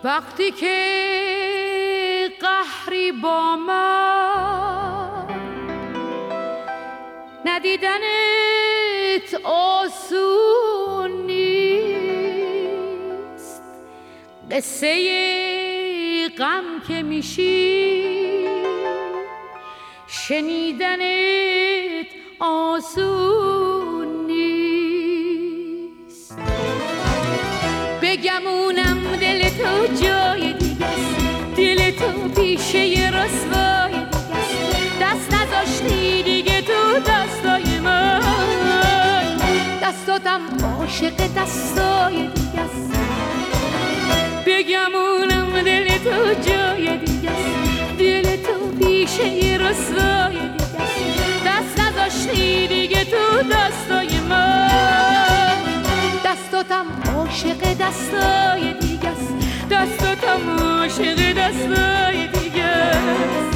وقتی که قهری با من ندیدنت آسون نیست، قصه غم که میشی شنیدنت آسون نیست. بگمونم دل تو جای دیگست، دل تو پیشه رسوای دیگست، دست نذاشتی دیگه تو دستای من، دستاتم عاشق دستای دیگست. بگمونم دل تو جای دیگست، دل تو پیشه رسوای دیگست، دست نذاشتی دیگه تو دستای من، دستاتم عاشق دستای دیگست، دستاتم عاشق دستای دیگست.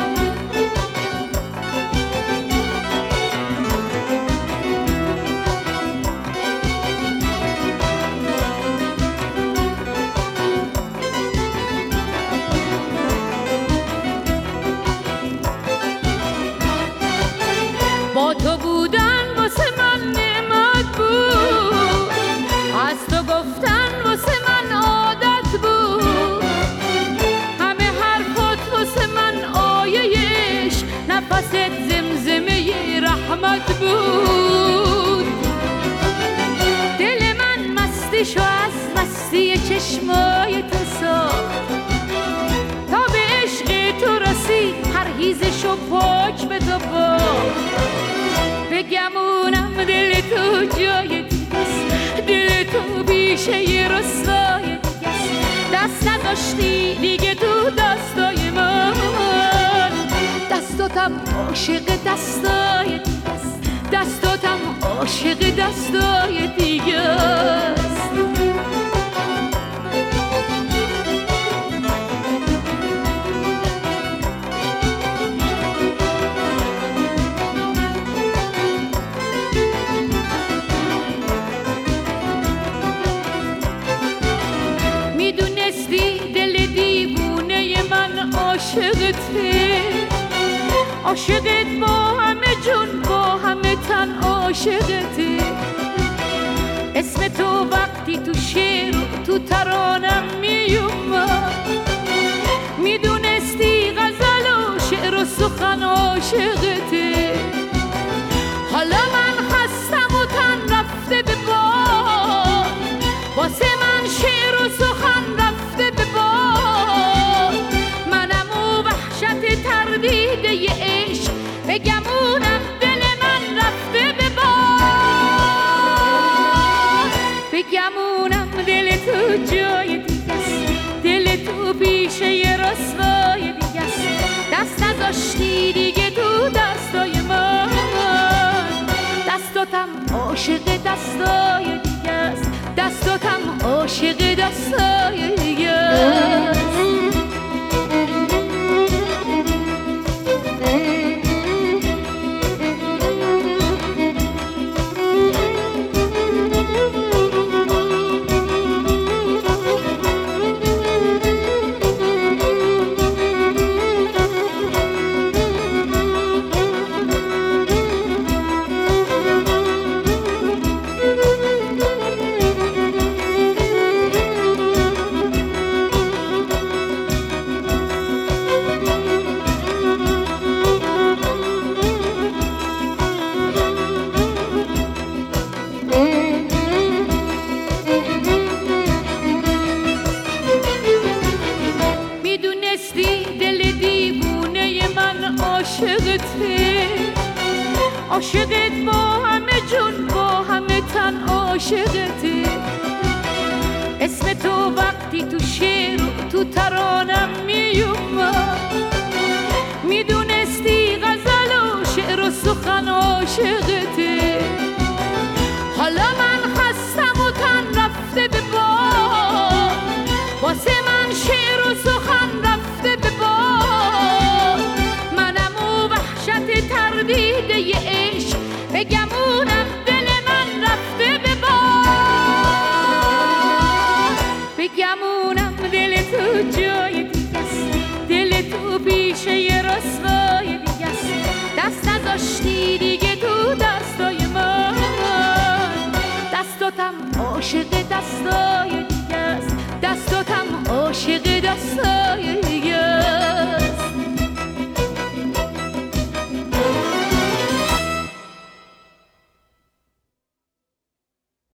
با تو بودن واسه من نعمت بود، از تو گفتن واسه من عادت بود، همه حرفات واسه من آیه‌اش نفست زمزمه رحمت بود. دل من مستیشو از مستی چشمای تو ساخت، تا به عشق تو رسید پرهیزشو پاک به تو باخت. بگمونم دل تو جای دیگست، دل تو بیشه رسوای دیگست، دست نداشتی دیگه تو دستای من، دستاتم عاشق دستای دیگست، دستاتم عاشق دستای دیگست. عاشقته، عاشقت با همه جون با همه تن عاشقته، اسم تو وقتی تو شعر و تو ترانم میومد، میدونستی غزل و شعر و سخن عاشقته. حالا من خستم و تن رفته به باد، واسه من شعر و سخن رفته به باد، منم و وحشت تردید ی عشق، بگمونم دل من رفته به باد. بگمونم دل تو جای دیگست، دل تو پیشه رسوای دیگست، دست نذاشتی دیگه تو دستای من، دستاتم عاشق دستای دیگست، دستاتم عاشق دستای دیگست. عاشقت با همه جون با همه تن عاشقته، اسم تو وقتی تو شعر و تو ترانم میومد، میدونستی غزل و شعر و سخن عاشقته. حالا من خستم و تن رفته به باد، واسه من شعر و سخن رفته به باد، منم و وحشت تردید ی عشق، بگمونم دل من رفته به باد. بگمونم میدونم دل تو جای دیگه است، دل تو پیشه یه رسوای دیگه است. دست نذاشتی دیگه تو دستای من، دستاتم عاشق دستای